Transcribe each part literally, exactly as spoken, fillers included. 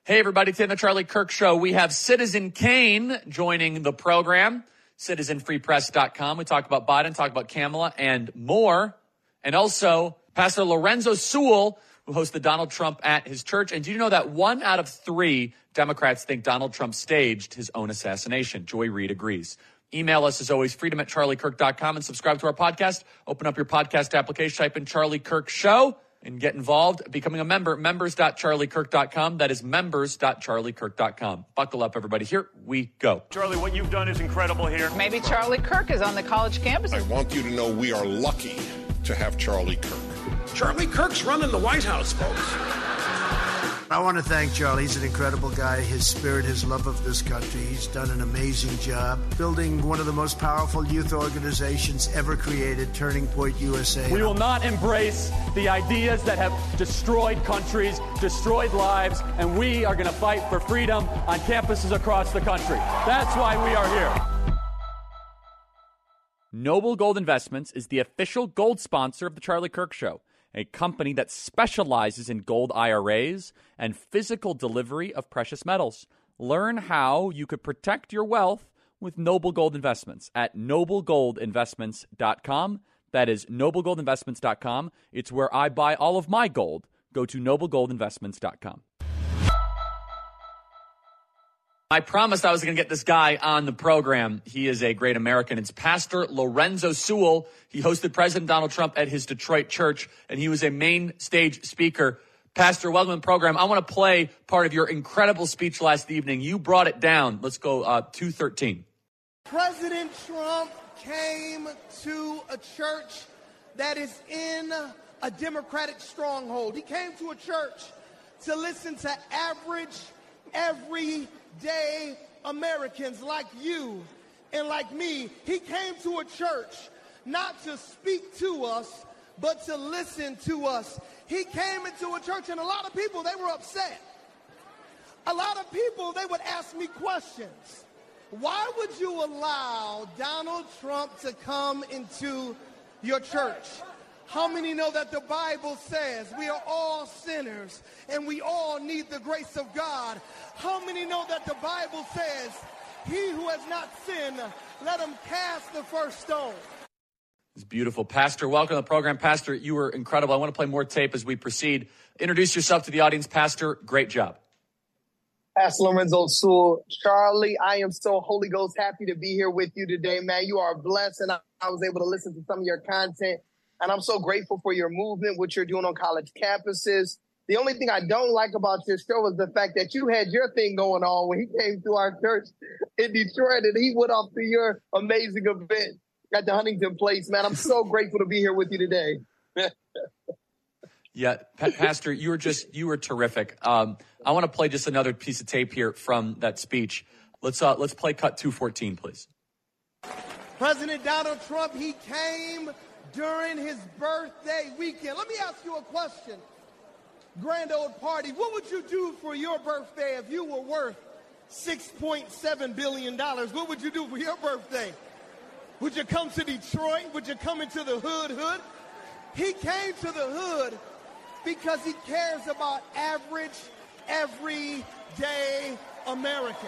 Hey, everybody, today on the Charlie Kirk Show, we have Citizen Kane joining the program, citizen free press dot com. We talk about Biden, talk about Kamala, and more. And also, Pastor Lorenzo Sewell, who hosted Donald Trump at his church. And do you know that one out of three Democrats think Donald Trump staged his own assassination? Joy Reid agrees. Email us, as always, freedom at charlie kirk dot com, and subscribe to our podcast. Open up your podcast application, type in Charlie Kirk Show, and get involved. Becoming a member, members dot charlie kirk dot com. That is members dot charlie kirk dot com. Buckle up, everybody. Here we go. Charlie, what you've done is incredible here. Maybe Charlie Kirk is on the college campus. I want you to know we are lucky to have Charlie Kirk. Charlie Kirk's running the White House, folks. I want to thank Charlie. He's an incredible guy. His spirit, his love of this country. He's done an amazing job building one of the most powerful youth organizations ever created, Turning Point U S A. We will not embrace the ideas that have destroyed countries, destroyed lives, and we are going to fight for freedom on campuses across the country. That's why we are here. Noble Gold Investments is the official gold sponsor of the Charlie Kirk Show, a company that specializes in gold I R As and physical delivery of precious metals. Learn how you could protect your wealth with Noble Gold Investments at noble gold investments dot com. That is noble gold investments dot com. It's where I buy all of my gold. Go to noble gold investments dot com. I promised I was going to get this guy on the program. He is a great American. It's Pastor Lorenzo Sewell. He hosted President Donald Trump at his Detroit church, and he was a main stage speaker. Pastor, welcome to the program. I want to play part of your incredible speech last evening. You brought it down. Let's go uh, two thirteen. President Trump came to a church that is in a Democratic stronghold. He came to a church to listen to average, everyday Americans like you and like me. He came to a church not to speak to us, but to listen to us. He came into a church, and a lot of people, they were upset. A lot of people, they would ask me questions. Why would you allow Donald Trump to come into your church? How many know that the Bible says we are all sinners and we all need the grace of God? How many know that the Bible says, he who has not sinned, let him cast the first stone? It's beautiful. Pastor, welcome to the program. Pastor, you were incredible. I want to play more tape as we proceed. Introduce yourself to the audience, Pastor. Great job. Pastor Lorenzo Sewell. Charlie, I am so Holy Ghost happy to be here with you today, man. You are blessed, and I, I was able to listen to some of your content. And I'm so grateful for your movement, what you're doing on college campuses. The only thing I don't like about your show is the fact that you had your thing going on when he came to our church in Detroit, and he went off to your amazing event at the Huntington Place. Man, I'm so grateful to be here with you today. Yeah, pa- Pastor, you were just, you were terrific. Um, I want to play just another piece of tape here from that speech. Let's, uh, let's play cut two fourteen, please. President Donald Trump, he came during his birthday weekend. Let me ask you a question. Grand old party, what would you do for your birthday if you were worth six point seven billion dollars? What would you do for your birthday? Would you come to Detroit? Would you come into the hood hood? He came to the hood because he cares about average, everyday Americans.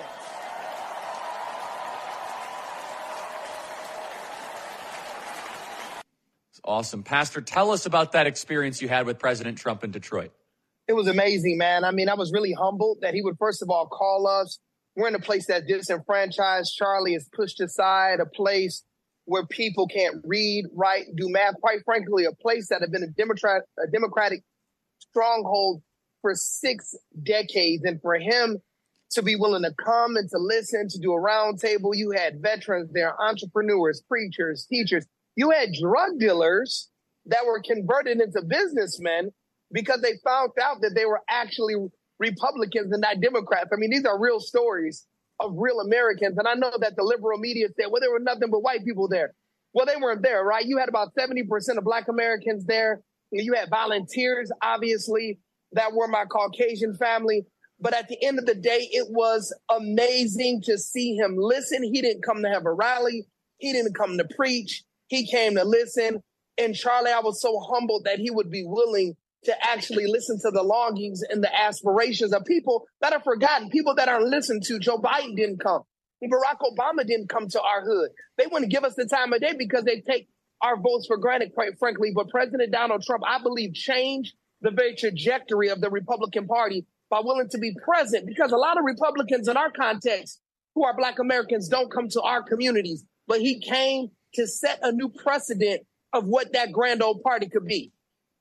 Awesome. Pastor, tell us about that experience you had with President Trump in Detroit. It was amazing, man. I mean, I was really humbled that he would, first of all, call us. We're in a place that's disenfranchised. Charlie is pushed aside, a place where people can't read, write, do math. Quite frankly, a place that had been a Democrat, a Democratic stronghold for six decades. And for him to be willing to come and to listen, to do a roundtable, you had veterans there, entrepreneurs, preachers, teachers. You had drug dealers that were converted into businessmen because they found out that they were actually Republicans and not Democrats. I mean, these are real stories of real Americans. And I know that the liberal media said, well, there were nothing but white people there. Well, they weren't there, right? You had about seventy percent of Black Americans there. You had volunteers, obviously, that were my Caucasian family. But at the end of the day, it was amazing to see him listen. He didn't come to have a rally. He didn't come to preach. He came to listen. And Charlie, I was so humbled that he would be willing to actually listen to the longings and the aspirations of people that are forgotten, people that aren't listened to. Joe Biden didn't come. Barack Obama didn't come to our hood. They wouldn't give us the time of day because they take our votes for granted, quite frankly. But President Donald Trump, I believe, changed the very trajectory of the Republican Party by willing to be present, because a lot of Republicans in our context who are Black Americans don't come to our communities. But he came to set a new precedent of what that grand old party could be.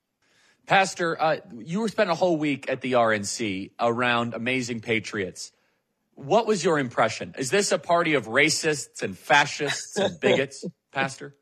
Pastor, uh, you were spending a whole week at the R N C around Amazing Patriots. What was your impression? Is this a party of racists and fascists and bigots, Pastor?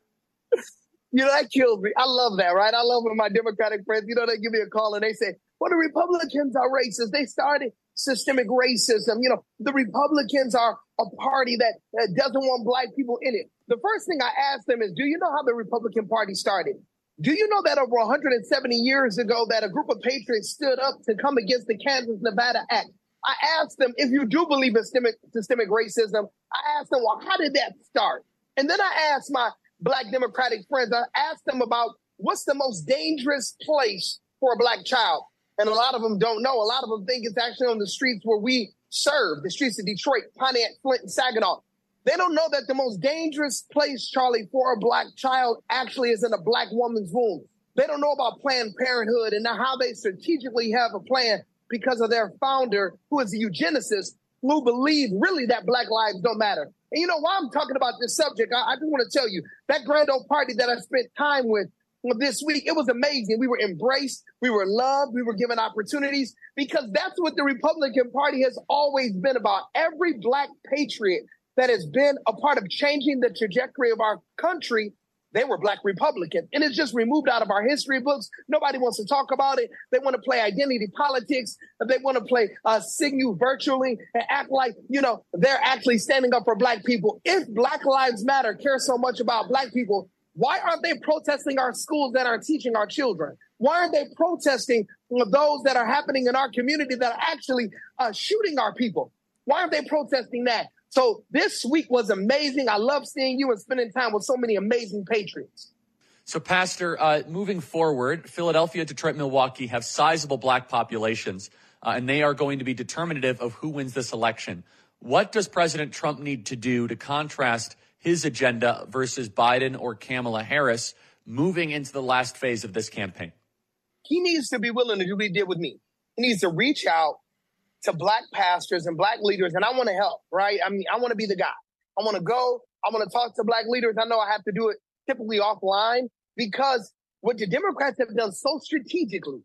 You know, that kills me. I love that, right? I love when my Democratic friends, you know, they give me a call and they say, well, the Republicans are racist. They started systemic racism. You know, the Republicans are a party that, that doesn't want Black people in it. The first thing I asked them is, do you know how the Republican Party started? Do you know that over one hundred seventy years ago that a group of patriots stood up to come against the Kansas-Nevada Act? I asked them, if you do believe in systemic, systemic racism, I asked them, well, how did that start? And then I asked my Black Democratic friends, I asked them about what's the most dangerous place for a Black child? And a lot of them don't know. A lot of them think it's actually on the streets where we serve, the streets of Detroit, Pontiac, Flint, and Saginaw. They don't know that the most dangerous place, Charlie, for a Black child actually is in a Black woman's womb. They don't know about Planned Parenthood and how they strategically have a plan because of their founder, who is a eugenicist, who believe really that Black lives don't matter. And you know, while I'm talking about this subject, I, I just want to tell you, that grand old party that I spent time with this week, it was amazing. We were embraced, we were loved, we were given opportunities, because that's what the Republican Party has always been about. Every Black patriot that has been a part of changing the trajectory of our country, they were Black Republicans. And it's just removed out of our history books. Nobody wants to talk about it. They want to play identity politics. They want to play uh, sing you virtually and act like, you know, they're actually standing up for Black people. If Black Lives Matter cares so much about Black people, why aren't they protesting our schools that are teaching our children? Why aren't they protesting those that are happening in our community that are actually uh, shooting our people? Why aren't they protesting that? So this week was amazing. I love seeing you and spending time with so many amazing patriots. So, Pastor, uh, moving forward, Philadelphia, Detroit, Milwaukee have sizable Black populations, uh, and they are going to be determinative of who wins this election. What does President Trump need to do to contrast his agenda versus Biden or Kamala Harris moving into the last phase of this campaign? He needs to be willing to do what he did with me. He needs to reach out to Black pastors and Black leaders, and I want to help, right? I mean, I want to be the guy. I want to go. I want to talk to Black leaders. I know I have to do it typically offline, because what the Democrats have done so strategically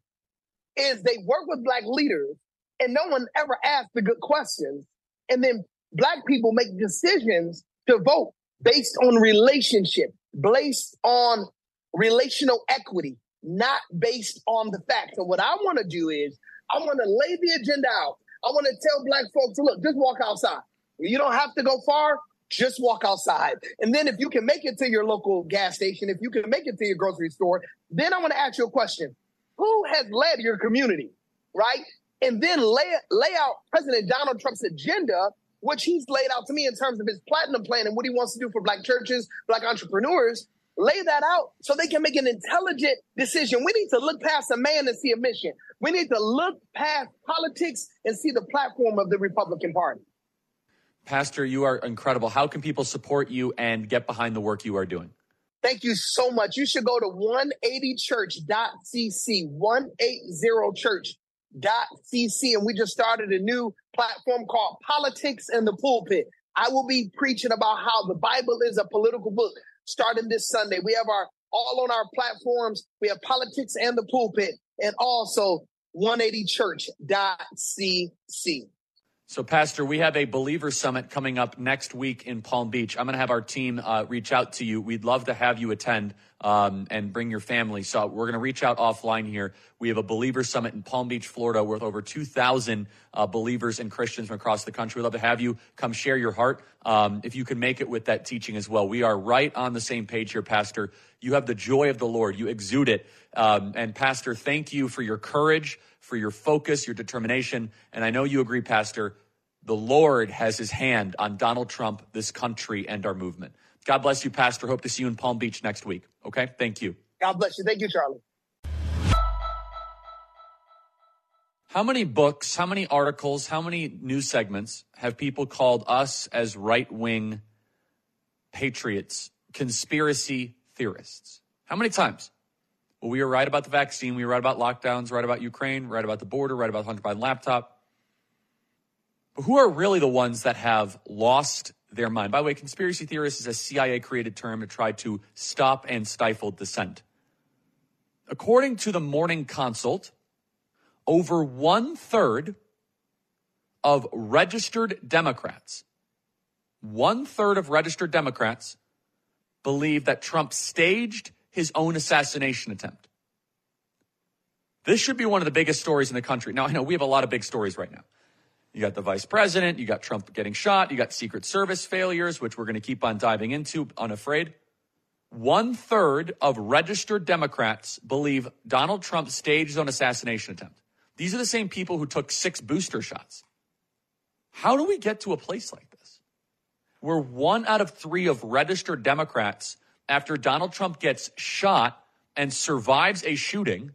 is they work with Black leaders, and no one ever asks the good questions. And then Black people make decisions to vote based on relationship, based on relational equity, not based on the facts. So what I want to do is I want to lay the agenda out. I want to tell Black folks, look, just walk outside. You don't have to go far. Just walk outside. And then if you can make it to your local gas station, if you can make it to your grocery store, then I want to ask you a question. Who has led your community, right? And then lay, lay out President Donald Trump's agenda, which he's laid out to me in terms of his platinum plan and what he wants to do for Black churches, Black entrepreneurs. Lay that out so they can make an intelligent decision. We need to look past a man and see a mission. We need to look past politics and see the platform of the Republican Party. Pastor, you are incredible. How can people support you and get behind the work you are doing? Thank you so much. You should go to one eighty church dot c c, one eighty church dot c c. And we just started a new platform called Politics in the Pulpit. I will be preaching about how the Bible is a political book starting this Sunday. We have our all on our platforms. We have Politics and the Pulpit, and also one eighty church dot c c. So, Pastor, we have a Believer Summit coming up next week in Palm Beach. I'm going to have our team uh, reach out to you. We'd love to have you attend um, and bring your family. So we're going to reach out offline here. We have a Believer Summit in Palm Beach, Florida, with over two thousand uh, believers and Christians from across the country. We'd love to have you come share your heart, um, if you can make it with that teaching as well. We are right on the same page here, Pastor. You have the joy of the Lord. You exude it. Um, and, Pastor, thank you for your courage, for your focus, your determination. And I know you agree, Pastor, the Lord has his hand on Donald Trump, this country, and our movement. God bless you, Pastor. Hope to see you in Palm Beach next week. Okay? Thank you. God bless you. Thank you, Charlie. How many books, how many articles, how many news segments have people called us as right-wing patriots conspiracy theorists? How many times? Well, we were right about the vaccine. We were right about lockdowns, right about Ukraine, right about the border, right about Hunter Biden laptop. But who are really the ones that have lost their mind? By the way, conspiracy theorist is a C I A-created term to try to stop and stifle dissent. According to the Morning Consult, over one-third of registered Democrats, one-third of registered Democrats believe that Trump staged his own assassination attempt. This should be one of the biggest stories in the country. Now, I know we have a lot of big stories right now. You got the vice president, you got Trump getting shot, you got Secret Service failures, which we're going to keep on diving into, unafraid. One-third of registered Democrats believe Donald Trump staged his own assassination attempt. These are the same people who took six booster shots. How do we get to a place like this, where one out of three of registered Democrats, after Donald Trump gets shot and survives a shooting,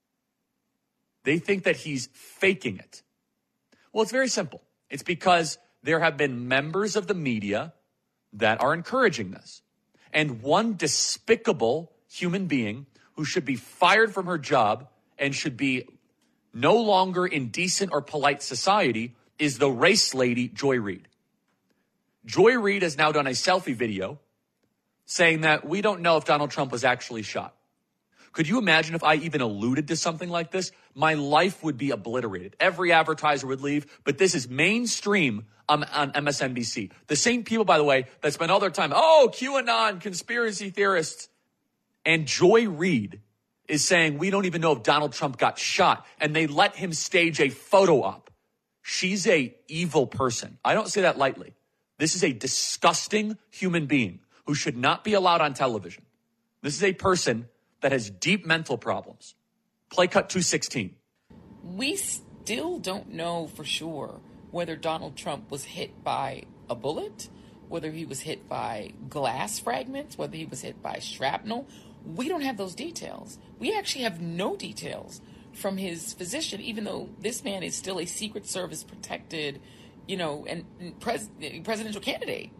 they think that he's faking it? Well, it's very simple. It's because there have been members of the media that are encouraging this. And one despicable human being who should be fired from her job and should be no longer in decent or polite society is the race lady, Joy Reid. Joy Reid has now done a selfie video saying that we don't know if Donald Trump was actually shot. Could you imagine if I even alluded to something like this? My life would be obliterated. Every advertiser would leave, but this is mainstream on, on M S N B C. The same people, by the way, that spend all their time, oh, QAnon, conspiracy theorists. And Joy Reid is saying we don't even know if Donald Trump got shot, and they let him stage a photo op. She's a evil person. I don't say that lightly. This is a disgusting human being who should not be allowed on television. This is a person that has deep mental problems. Play cut two sixteen. We still don't know for sure whether Donald Trump was hit by a bullet, whether he was hit by glass fragments, whether he was hit by shrapnel. We don't have those details. We actually have no details from his physician, even though this man is still a Secret Service protected, you know, and, and pres- presidential candidate.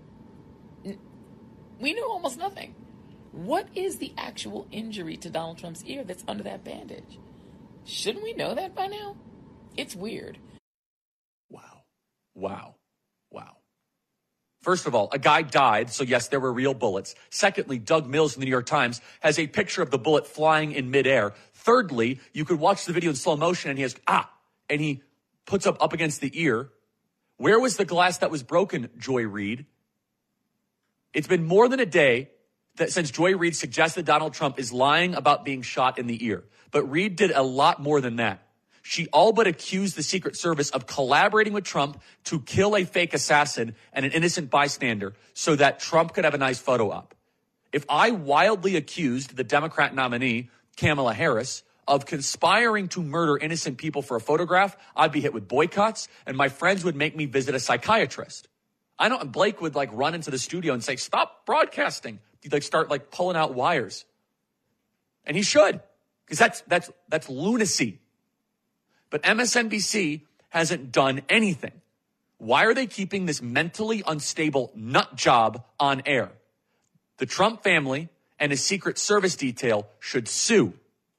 We know almost nothing. What is the actual injury to Donald Trump's ear that's under that bandage? Shouldn't we know that by now? It's weird. Wow. Wow. Wow. First of all, a guy died, so yes, there were real bullets. Secondly, Doug Mills in the New York Times has a picture of the bullet flying in midair. Thirdly, you could watch the video in slow motion and he has, ah, and he puts up up against the ear. Where was the glass that was broken, Joy Reid? It's been more than a day that since Joy Reid suggested Donald Trump is lying about being shot in the ear. But Reid did a lot more than that. She all but accused the Secret Service of collaborating with Trump to kill a fake assassin and an innocent bystander so that Trump could have a nice photo op. If I wildly accused the Democrat nominee, Kamala Harris, of conspiring to murder innocent people for a photograph, I'd be hit with boycotts and my friends would make me visit a psychiatrist. I know Blake would like run into the studio and say, stop broadcasting. He'd like start like pulling out wires. And he should, because that's, that's, that's lunacy. But M S N B C hasn't done anything. Why are they keeping this mentally unstable nut job on air? The Trump family and his Secret Service detail should sue.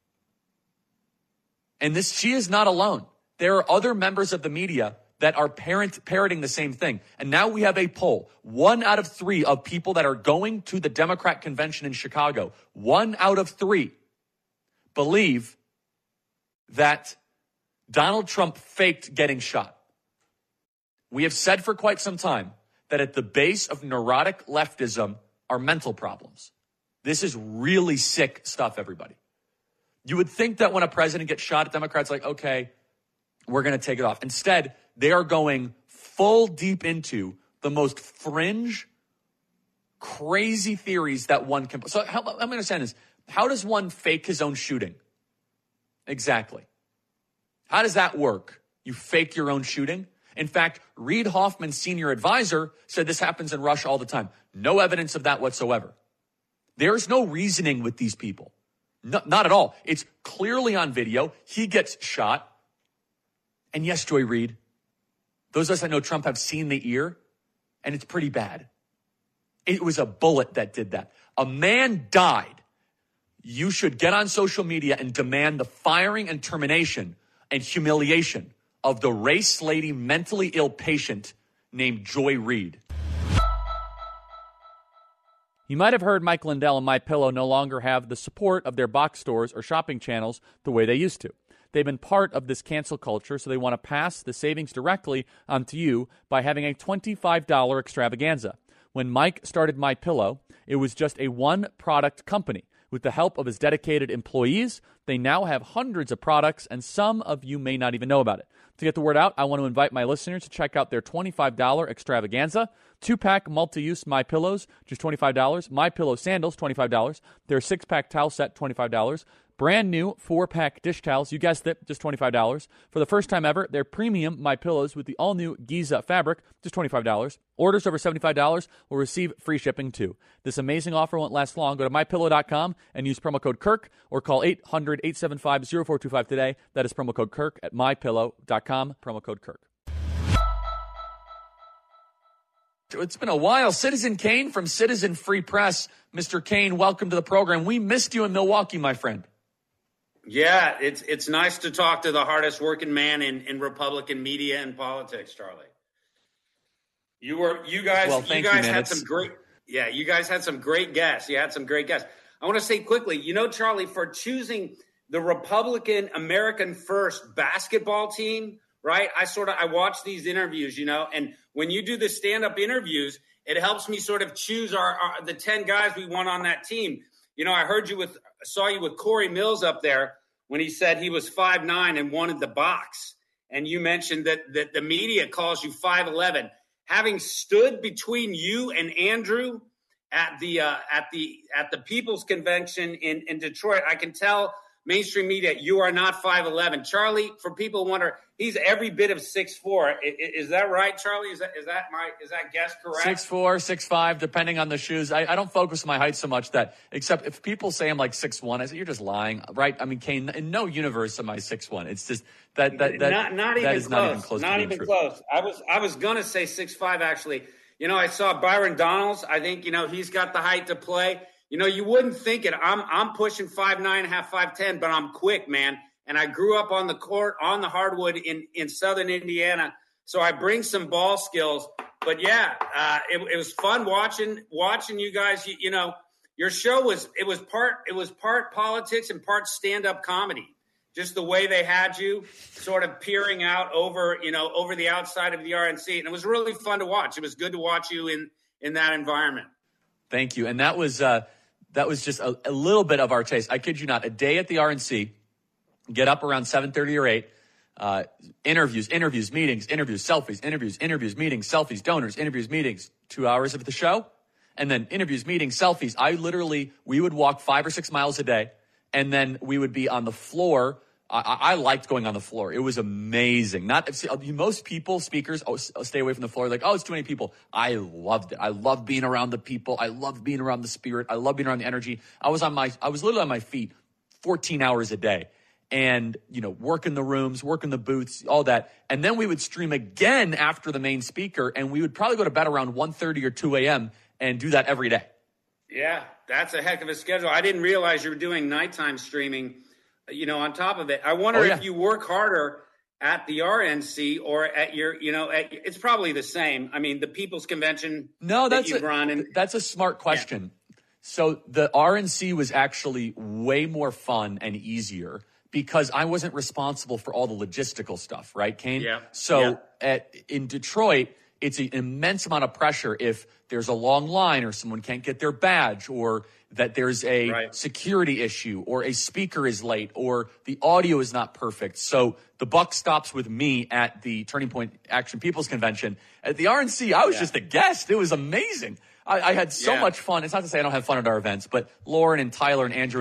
And this, she is not alone. There are other members of the media that are parent, parroting the same thing. And now we have a poll. One out of three of people that are going to the Democrat convention in Chicago, one out of three believe that Donald Trump faked getting shot. We have said for quite some time that at the base of neurotic leftism are mental problems. This is really sick stuff, everybody. You would think that when a president gets shot, Democrats are like, okay, we're going to take it off. Instead, they are going full deep into the most fringe, crazy theories that one can. So how, let me understand this. How does one fake his own shooting? Exactly. How does that work? You fake your own shooting? In fact, Reid Hoffman's senior advisor said this happens in Russia all the time. No evidence of that whatsoever. There's no reasoning with these people. No, not at all. It's clearly on video. He gets shot. And yes, Joy Reid, those of us that know Trump have seen the ear, and it's pretty bad. It was a bullet that did that. A man died. You should get on social media and demand the firing and termination and humiliation of the race lady mentally ill patient named Joy Reid. You might have heard Mike Lindell and MyPillow no longer have the support of their box stores or shopping channels the way they used to. They've been part of this cancel culture, so they want to pass the savings directly onto you by having a twenty-five dollars extravaganza. When Mike started MyPillow, it was just a one-product company. With the help of his dedicated employees, they now have hundreds of products, and some of you may not even know about it. To get the word out, I want to invite my listeners to check out their twenty-five dollars extravaganza. Two-pack multi-use MyPillows, just twenty-five dollars. MyPillow sandals, twenty-five dollars. Their six-pack towel set, twenty-five dollars. Brand new four-pack dish towels, you guessed it, just twenty-five dollars. For the first time ever, their premium MyPillows with the all-new Giza fabric, just twenty-five dollars. Orders over seventy-five dollars will receive free shipping too. This amazing offer won't last long. Go to my pillow dot com and use promo code Kirk or call eight hundred, eight seven five, zero four two five today. That is promo code Kirk at my pillow dot com, promo code Kirk. It's been a while. Citizen Kane from Citizen Free Press. Mister Kane, welcome to the program. We missed you in Milwaukee, my friend. Yeah, it's it's nice to talk to the hardest working man in, in Republican media and politics, Charlie. You were you guys well, you guys you, had it's... some great yeah, you guys had some great guests. You had some great guests. I want to say quickly, you know, Charlie, for choosing the Republican American First basketball team, right? I sort of I watch these interviews, you know, and when you do the stand-up interviews, it helps me sort of choose our, our the ten guys we want on that team. You know, I heard you with saw you with Corey Mills up there when he said he was five nine and wanted the box. And you mentioned that, that the media calls you five eleven. Having stood between you and Andrew at the uh, at the at the People's Convention in, in Detroit, I can tell mainstream media you are not five eleven. Charlie, for people who wonder, he's every bit of six four. Is, is that right, Charlie? Is that is that my is that guess correct? six four, six five, depending on the shoes. I, I don't focus on my height so much that, except if people say I'm like six one, I say you're just lying, right? I mean, Kane, in no universe am I six one. It's just that that that, not, not that even is close. not even close. Not to even true. close. I was I was gonna say six five actually. You know, I saw Byron Donalds. I think you know he's got the height to play. You know, you wouldn't think it. I'm I'm pushing five nine, half five ten, but I'm quick, man. And I grew up on the court, on the hardwood in, in southern Indiana. So I bring some ball skills. But, yeah, uh, it, it was fun watching watching you guys. You, you know, your show was it was part it was part politics and part stand-up comedy. Just the way they had you sort of peering out over, you know, over the outside of the R N C. And it was really fun to watch. It was good to watch you in, in that environment. Thank you. And that was uh, that was just a, a little bit of our taste. I kid you not. A day at the R N C, get up around seven thirty or eight, uh, interviews, interviews, meetings, interviews, selfies, interviews, interviews, meetings, selfies, donors, interviews, meetings, two hours of the show, and then interviews, meetings, selfies. I literally, we would walk five or six miles a day, and then we would be on the floor. I, I liked going on the floor. It was amazing. Not most people, speakers, oh, stay away from the floor. Like, oh, it's too many people. I loved it. I loved being around the people. I loved being around the spirit. I loved being around the energy. I was on my, I was literally on my feet fourteen hours a day. And, you know, working the rooms, working the booths, all that. And then we would stream again after the main speaker, and we would probably go to bed around one thirty or two a.m. and do that every day. Yeah, that's a heck of a schedule. I didn't realize you were doing nighttime streaming, you know, on top of it. I wonder oh, yeah. if you work harder at the R N C or at your, you know, at, it's probably the same. I mean, the People's Convention no, that's that you a, run. And, that's a smart question. Yeah. So the R N C was actually way more fun and easier because I wasn't responsible for all the logistical stuff, right, Kane? Yeah. So yeah. At, in Detroit, it's an immense amount of pressure if there's a long line or someone can't get their badge or that there's a right. security issue or a speaker is late or the audio is not perfect. So the buck stops with me at the Turning Point Action People's Convention. At the R N C, I was yeah. just a guest. It was amazing. I, I had so yeah. much fun. It's not to say I don't have fun at our events, but Lauren and Tyler and Andrew and I,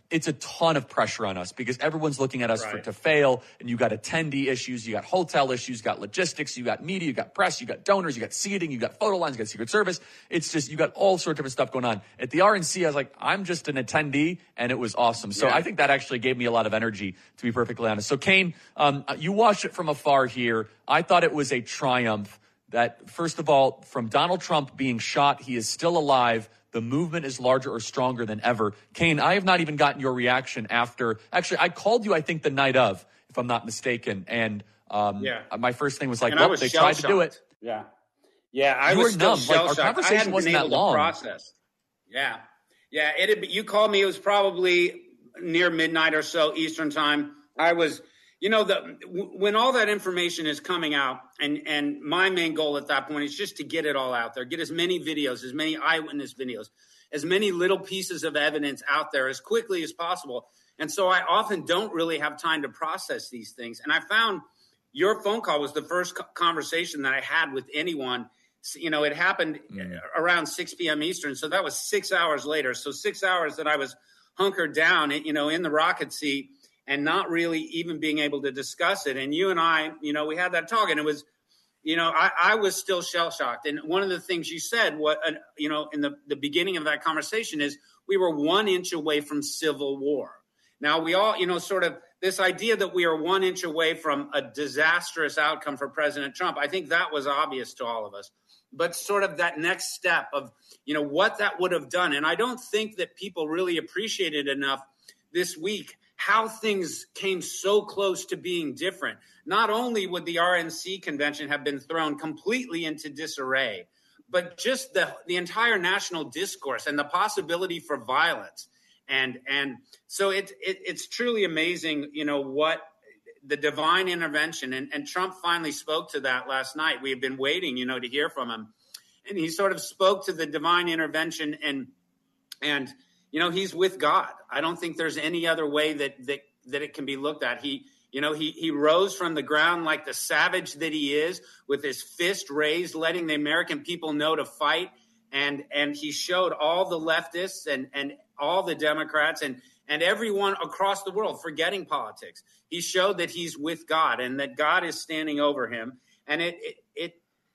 it's a ton of pressure on us because everyone's looking at us right. for to fail. And you got attendee issues, you got hotel issues, you got logistics, you got media, you got press, you got donors, you got seating, you got photo lines, you got Secret Service. It's just, you got all sorts of different stuff going on. At the R N C, I was like, I'm just an attendee, and it was awesome. So yeah. I think that actually gave me a lot of energy, to be perfectly honest. So Kane, um, you watched it from afar here. I thought it was a triumph that, first of all, from Donald Trump being shot, he is still alive. The movement is larger or stronger than ever. Kane, I have not even gotten your reaction after. Actually, I called you, I think, the night of, if I'm not mistaken. And um, yeah. my first thing was like, well, they tried to do it. Yeah. Yeah, I you was were still numb. shell Like, shocked. our conversation wasn't that long. Process. Yeah. Yeah. It had, you called me. It was probably near midnight or so Eastern time. I was, you know, the when all that information is coming out, and, and my main goal at that point is just to get it all out there, get as many videos, as many eyewitness videos, as many little pieces of evidence out there as quickly as possible. And so I often don't really have time to process these things. And I found your phone call was the first conversation that I had with anyone. You know, it happened mm. around six p.m. Eastern. So that was six hours later. So six hours that I was hunkered down, you know, in the rocket seat and not really even being able to discuss it. And you and I, you know, we had that talk, and it was, you know, I, I was still shell shocked. And one of the things you said, what, uh, you know, in the, the beginning of that conversation is we were one inch away from civil war. Now we all, you know, sort of this idea that we are one inch away from a disastrous outcome for President Trump. I think that was obvious to all of us, but sort of that next step of, you know, what that would have done. And I don't think that people really appreciated enough this week how things came so close to being different. Not only would the R N C convention have been thrown completely into disarray, but just the, the entire national discourse and the possibility for violence. And and so it, it it's truly amazing, you know, what the divine intervention. And, and Trump finally spoke to that last night. We have been waiting, you know, to hear from him. And he sort of spoke to the divine intervention and and you know, he's with God. I don't think there's any other way that that that it can be looked at. He, you know, he he rose from the ground like the savage that he is, with his fist raised, letting the American people know to fight. And and he showed all the leftists and and all the Democrats and and everyone across the world, forgetting politics. He showed that he's with God and that God is standing over him. And it it it,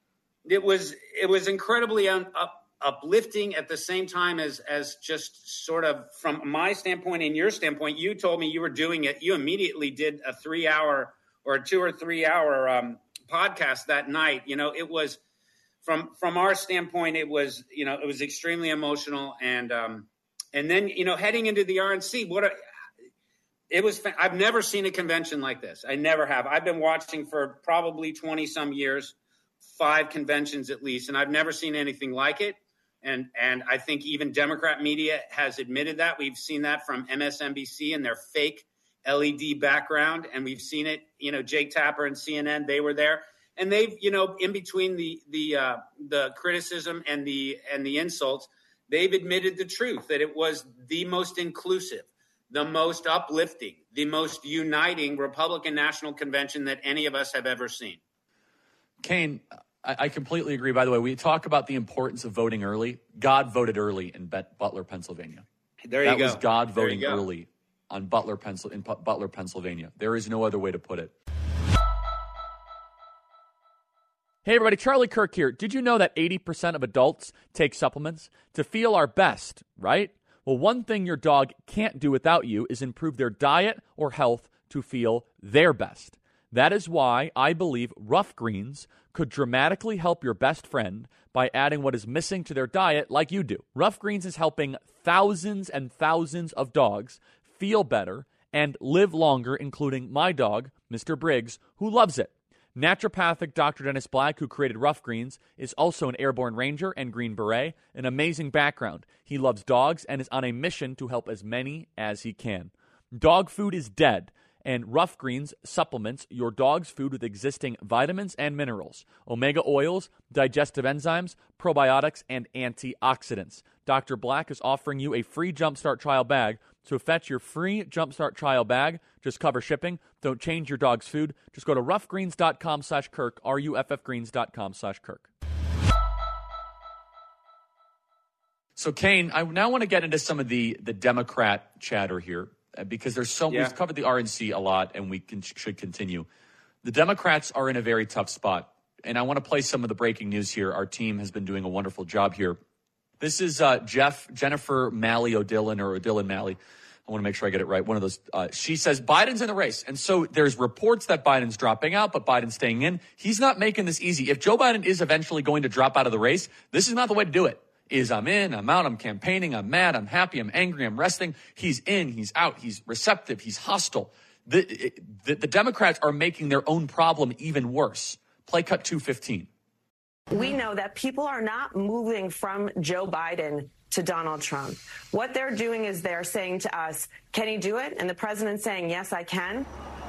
it was it was incredibly un, up. uplifting at the same time as as just sort of from my standpoint and your standpoint. You told me you were doing it. You immediately did a three hour or a two or three hour um, podcast that night. You know, it was from from our standpoint, it was, you know, it was extremely emotional. And um, and then, you know, heading into the R N C, what a, it was. I've never seen a convention like this. I never have. I've been watching for probably twenty some years, five conventions at least, and I've never seen anything like it. And and I think even Democrat media has admitted that. We've seen that from M S N B C and their fake L E D background. And we've seen it, you know, Jake Tapper and C N N, they were there. And they've, you know, in between the the uh, the criticism and the and the insults, they've admitted the truth, that it was the most inclusive, the most uplifting, the most uniting Republican National Convention that any of us have ever seen. Kane, I completely agree. By the way, we talk about the importance of voting early. God voted early in Butler, Pennsylvania. There you that go. That was God There voting early on Butler, Pencil, in Butler, Pennsylvania. There is no other way to put it. Hey everybody, Charlie Kirk here. Did you know that eighty percent of adults take supplements to feel our best, right? Well, one thing your dog can't do without you is improve their diet or health to feel their best. That is why I believe Rough Greens could dramatically help your best friend by adding what is missing to their diet like you do. Rough Greens is helping thousands and thousands of dogs feel better and live longer, including my dog, Mister Briggs, who loves it. Naturopathic Doctor Dennis Black, who created Rough Greens, is also an airborne ranger and Green Beret, an amazing background. He loves dogs and is on a mission to help as many as he can. Dog food is dead, and Rough Greens supplements your dog's food with existing vitamins and minerals, omega oils, digestive enzymes, probiotics, and antioxidants. Doctor Black is offering you a free Jumpstart trial bag. So fetch your free Jumpstart trial bag. Just cover shipping. Don't change your dog's food. Just go to roughgreens.com slash Kirk, R-U-F-F greens.com slash Kirk. So, Kane, I now want to get into some of the, the Democrat chatter here uh, because there's so yeah. we've covered the R N C a lot, and we can, should continue. The Democrats are in a very tough spot, and I want to play some of the breaking news here. Our team has been doing a wonderful job here. This is uh, Jeff Jennifer Malley O'Dillon or O'Dillon Malley. I want to make sure I get it right. One of those. Uh, she says Biden's in the race, and so there's reports that Biden's dropping out, but Biden's staying in. He's not making this easy. If Joe Biden is eventually going to drop out of the race, this is not the way to do it. Is I'm in, I'm out, I'm campaigning, I'm mad, I'm happy, I'm angry, I'm resting. He's in, he's out, he's receptive, he's hostile. The, the, the Democrats are making their own problem even worse. Play cut two fifteen. We know that people are not moving from Joe Biden to Donald Trump. What they're doing is they're saying to us, can he do it? And the president's saying, yes, I can.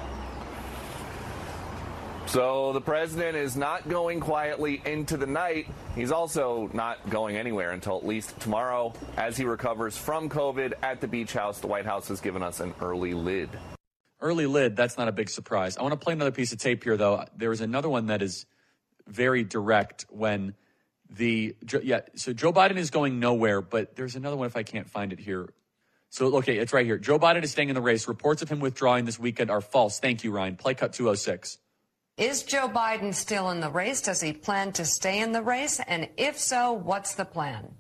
So the president is not going quietly into the night. He's also not going anywhere until at least tomorrow as he recovers from COVID at the beach house. The White House has given us an early lid. Early lid, that's not a big surprise. I want to play another piece of tape here, though. There is another one that is very direct when the, yeah, so Joe Biden is going nowhere, but there's another one if I can't find it here. So, okay, it's right here. Joe Biden is staying in the race. Reports of him withdrawing this weekend are false. Thank you, Ryan. Play cut two oh six. Is Joe Biden still in the race? Does he plan to stay in the race? And if so, what's the plan?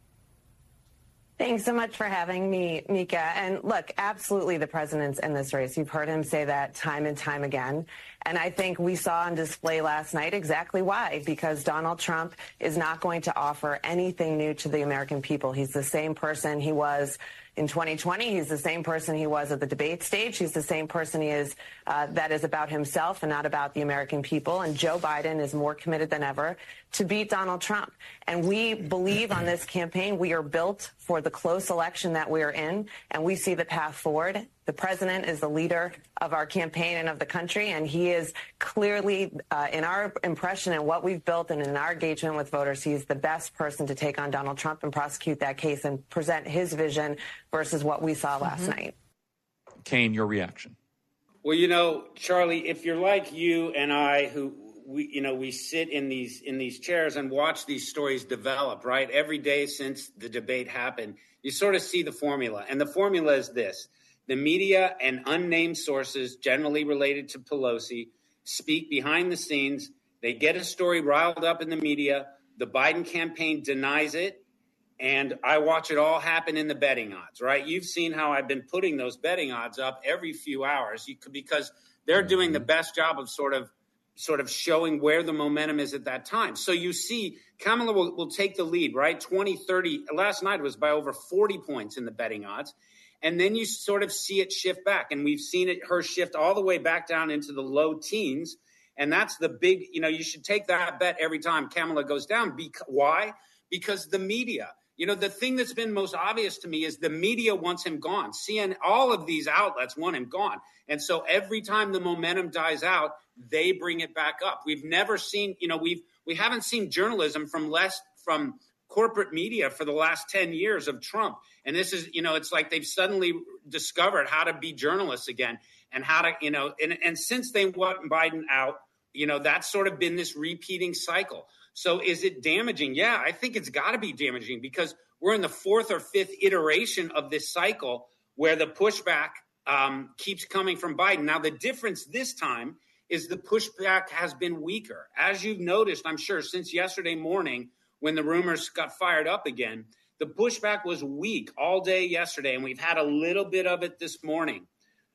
Thanks so much for having me, Mika. And look, absolutely the president's in this race. You've heard him say that time and time again. And I think we saw on display last night exactly why, because Donald Trump is not going to offer anything new to the American people. He's the same person he was in twenty twenty. He's the same person he was at the debate stage. He's the same person he is uh, that is about himself and not about the American people. And Joe Biden is more committed than ever to beat Donald Trump. And we believe on this campaign we are built for the close election that we are in, and we see the path forward. The president is the leader of our campaign and of the country, and he is clearly, uh, in our impression and what we've built and in our engagement with voters, he's the best person to take on Donald Trump and prosecute that case and present his vision versus what we saw last mm-hmm. night. Kane, your reaction? Well, you know, Charlie, if you're like you and I, who we, you know, we sit in these in these chairs and watch these stories develop, right? Every day since the debate happened, you sort of see the formula. And the formula is this. The media and unnamed sources, generally related to Pelosi, speak behind the scenes. They get a story riled up in the media. The Biden campaign denies it. And I watch it all happen in the betting odds, right? You've seen how I've been putting those betting odds up every few hours you could, because they're doing the best job of sort of sort of showing where the momentum is at that time. So you see Kamala will, will take the lead, right? twenty, thirty. Last night it was by over forty points in the betting odds. And then you sort of see it shift back. And we've seen it, her shift all the way back down into the low teens. And that's the big, you know, you should take that bet every time Kamala goes down. Because, why? Because the media, you know, the thing that's been most obvious to me is the media wants him gone. C N N, all of these outlets want him gone. And so every time the momentum dies out, they bring it back up. We've never seen, you know, we've, we haven't seen journalism from less, from corporate media for the last ten years of Trump. And this is, you know, it's like they've suddenly discovered how to be journalists again and how to, you know, and, and since they want Biden out, you know, that's sort of been this repeating cycle. So is it damaging? Yeah, I think it's got to be damaging because we're in the fourth or fifth iteration of this cycle where the pushback um, keeps coming from Biden. Now, the difference this time is the pushback has been weaker. As you've noticed, I'm sure, since yesterday morning, when the rumors got fired up again, the pushback was weak all day yesterday, and we've had a little bit of it this morning.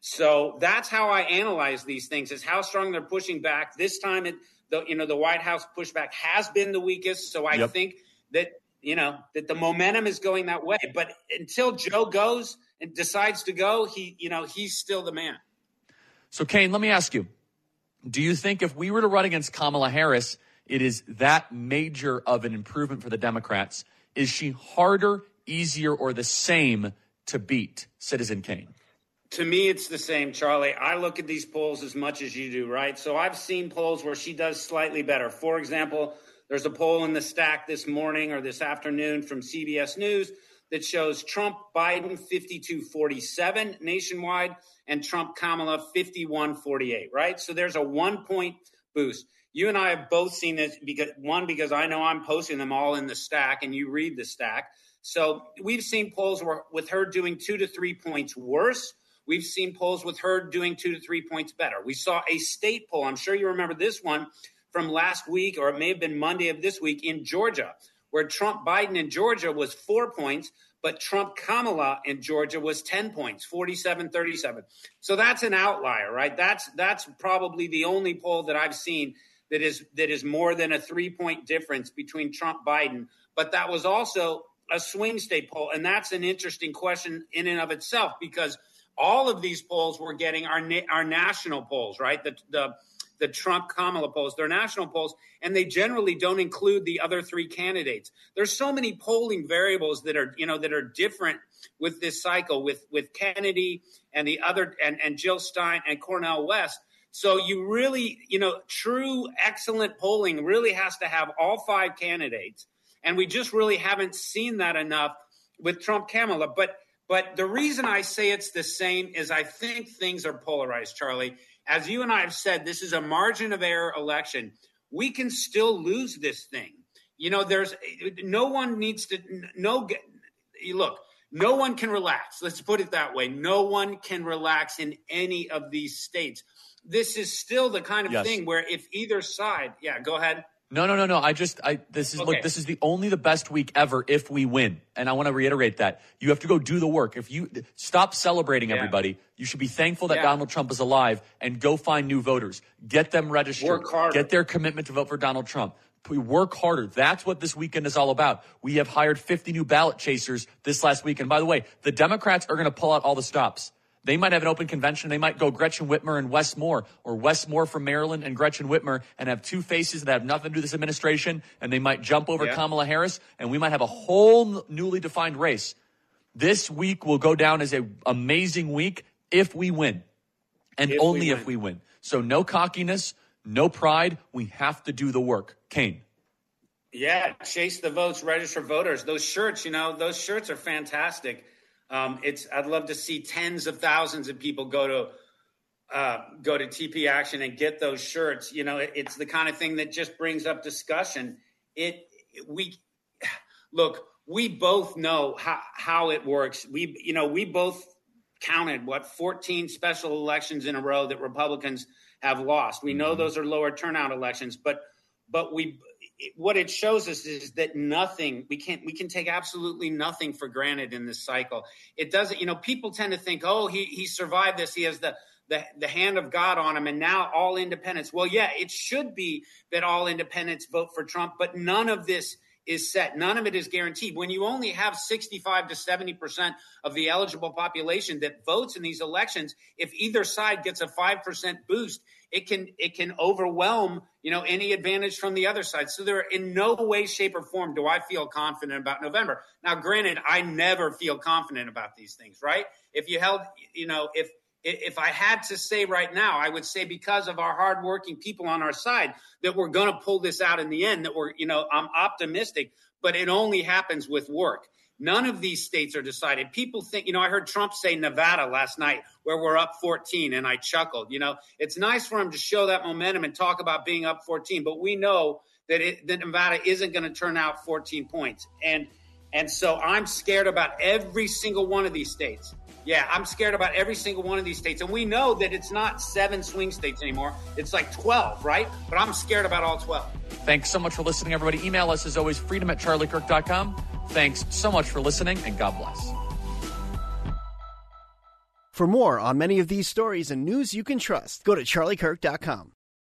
So that's how I analyze these things, is how strong they're pushing back. This time, it, the, you know, the White House pushback has been the weakest. So I yep. think that, you know, that the momentum is going that way. But until Joe goes and decides to go, he, you know, he's still the man. So, Kane, let me ask you, do you think if we were to run against Kamala Harris, it is that major of an improvement for the Democrats? Is she harder, easier, or the same to beat, Citizen Kane? To me, it's the same, Charlie. I look at these polls as much as you do, right? So I've seen polls where she does slightly better. For example, there's a poll in the stack this morning or this afternoon from C B S News that shows Trump, Biden fifty-two forty-seven nationwide and Trump, Kamala fifty-one forty-eight, right? So there's a one-point boost. You and I have both seen this because one, because I know I'm posting them all in the stack and you read the stack. So we've seen polls where, with her doing two to three points worse. We've seen polls with her doing two to three points better. We saw a state poll. I'm sure you remember this one from last week, or it may have been Monday of this week in Georgia, where Trump Biden in Georgia was four points, but Trump Kamala in Georgia was ten points, forty-seven thirty-seven. So that's an outlier, right? That's that's probably the only poll that I've seen that is that is more than a three-point difference between Trump Biden. But that was also a swing state poll, and that's an interesting question in and of itself, because all of these polls we're getting are na- are national polls, right? The the the Trump Kamala polls, they're national polls, and they generally don't include the other three candidates. There's so many polling variables that are, you know, that are different with this cycle, with with Kennedy and the other and, and Jill Stein and Cornel West. So you really, you know, true excellent polling really has to have all five candidates, and we just really haven't seen that enough with Trump Kamala. But but the reason I say it's the same is I think things are polarized, Charlie. As you and I have said, this is a margin of error election. We can still lose this thing. You know, there's no one needs to no look. No one can relax. Let's put it that way. No one can relax in any of these states. This is still the kind of yes. thing where if either side, yeah, go ahead. No, no, no, no. I just, I, this is, okay. look, this is the only the best week ever if we win. And I want to reiterate that. You have to go do the work. If you stop celebrating yeah. everybody, you should be thankful that yeah. Donald Trump is alive and go find new voters. Get them registered. Work harder. Get their commitment to vote for Donald Trump. We work harder. That's what this weekend is all about. We have hired fifty new ballot chasers this last week. And by the way, the Democrats are going to pull out all the stops. They might have an open convention. They might go Gretchen Whitmer and Wes Moore, or Wes Moore from Maryland and Gretchen Whitmer, and have two faces that have nothing to do with this administration, and they might jump over yeah. Kamala Harris, and we might have a whole newly defined race. This week will go down as an amazing week if we win, and if only we if we win. So no cockiness, no pride. We have to do the work. Kane. Yeah, chase the votes, register voters. Those shirts, you know, those shirts are fantastic. Um, it's. I'd love to see tens of thousands of people go to uh, go to T P Action and get those shirts. You know, it, it's the kind of thing that just brings up discussion. It we look. We both know how how it works. We you know we both counted what fourteen special elections in a row that Republicans have lost. We know those are lower turnout elections, but but we. What it shows us is that nothing, we can't, we can take absolutely nothing for granted in this cycle. It doesn't, you know, people tend to think, oh, he, he survived this. He has the, the, the hand of God on him. And now all independents. Well, yeah, it should be that all independents vote for Trump, but none of this is set. None of it is guaranteed. When you only have sixty-five to seventy percent of the eligible population that votes in these elections, if either side gets a five percent boost, it can it can overwhelm, you know, any advantage from the other side. So there, in no way, shape, or form do I feel confident about November. Now, granted, I never feel confident about these things, right? If you held, you know, if if I had to say right now, I would say because of our hardworking people on our side that we're going to pull this out in the end, that we're, you know, I'm optimistic, but it only happens with work. None of these states are decided. People think, you know, I heard Trump say Nevada last night where we're up fourteen, and I chuckled. You know, it's nice for him to show that momentum and talk about being up fourteen, but we know that, it, that Nevada isn't going to turn out fourteen points. And and so I'm scared about every single one of these states. Yeah, I'm scared about every single one of these states. And we know that it's not seven swing states anymore. It's like twelve, right? But I'm scared about all twelve. Thanks so much for listening, everybody. Email us, as always, freedom at charlie kirk dot com. Thanks so much for listening, and God bless. For more on many of these stories and news you can trust, go to charlie kirk dot com.